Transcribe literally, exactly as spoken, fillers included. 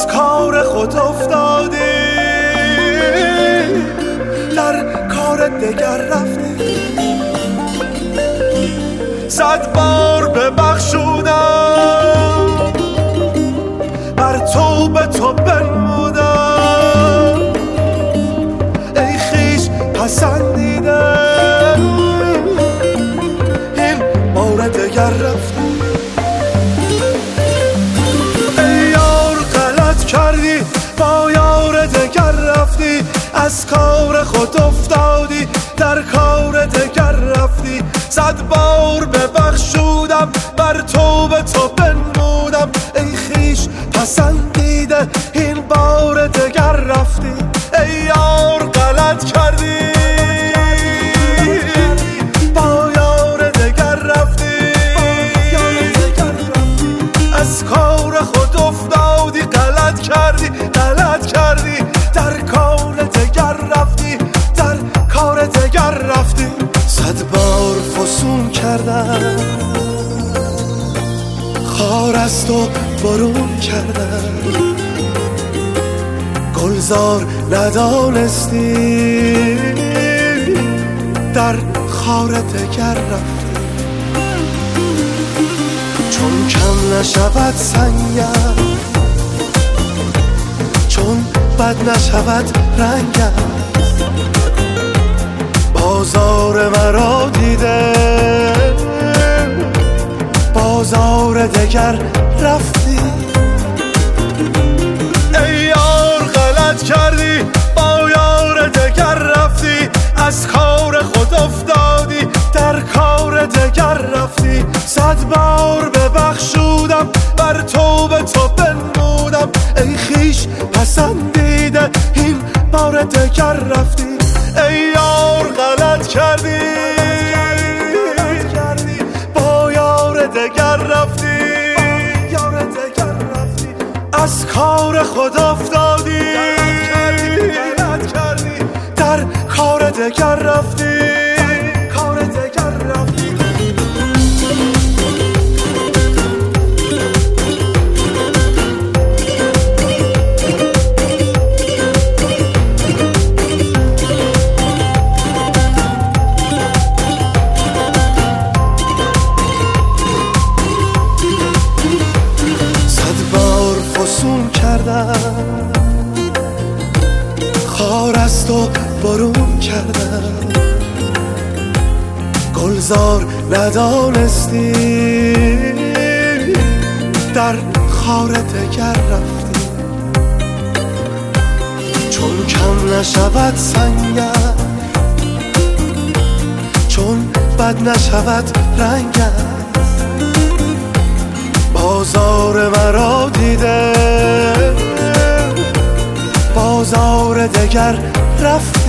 از کار خود افتادی، در کار دگر رفتی. صد بار ببخشودم، بر تو به تو بنمودم، ای خویش پسندیدم، این بار دگر رفتی. ای یار غلط کردی، با یار دگر رفتی، از کار خود افتادی، در کار دگر رفتی. صد بار ببخشودم، بر تو به تو بنمودم، ای خویش پسندیده، این بار دگر رفتی. ای یار غلط کردی، با یار دگر رفتی، از کار خود افتادی، غلط کردی، غلط کردی، در کار دگر رفتی، در کار دگر رفتی. صد بار فسون کردم، خار از تو برون کردم، گلزار ندانستی، در خار دگر رفتی. چون کم نشود سنگم، چون بد نشود رنگم، بازار مرا دیده، بازار دگر رفتی. ای یار غلط کردی، با یار دگر رفتی، از کار خود افتادی، در کار دگر رفتی. صد بار ببخشودم، بر تو به تو بنمودم، ای خویش پسندیده، این بار دگر رفتی. ای یار غلط کردی، با یار دگر رفتی، از کار خود افتادی، در کار دگر رفتی، کار دگر رفتی. فسون کردم، خار از تو برون کردم، گلزار ندانستی، در خار دگر رفتی. چون کم نشود سنگم، چون بد نشود رنگم، بازار مرا دیده، بازار دگر رفت.